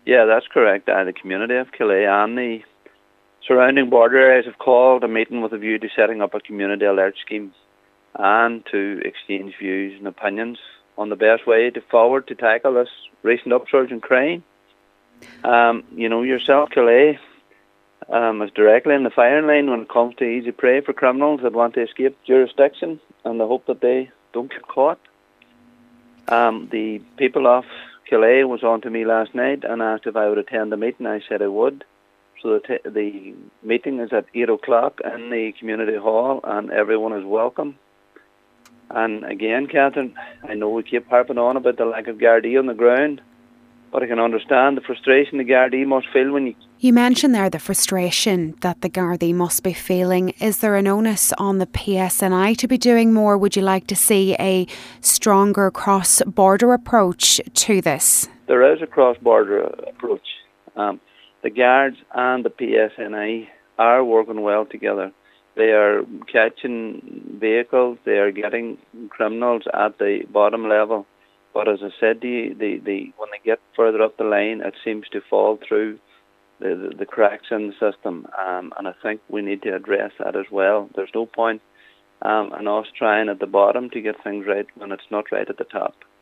Yeah, that's correct. The community of Calais and the surrounding border areas have called a meeting with a view to setting up a community alert scheme and to exchange views and opinions on the best way to forward to tackle this recent upsurge in crime. Yourself, Calais, is directly in the firing line when it comes to easy prey for criminals that want to escape jurisdiction and the hope that they don't get caught. The people of Calais was on to me last night and asked if I would attend the meeting. I said I would. So the meeting is at 8 o'clock in the community hall and everyone is welcome. And again, Catherine, I know we keep harping on about the lack of Gardaí on the ground, but I can understand the frustration the Gardaí must feel when you... You mentioned there the frustration that the Gardaí must be feeling. Is there an onus on the PSNI to be doing more? Would you like to see a stronger cross-border approach to this? There is a cross-border approach. The Guards and the PSNI are working well together. They are catching vehicles, they are getting criminals at the bottom level. But as I said to you, when they get further up the line, it seems to fall through the cracks in the system. And I think we need to address that as well. There's no point in us trying at the bottom to get things right when it's not right at the top.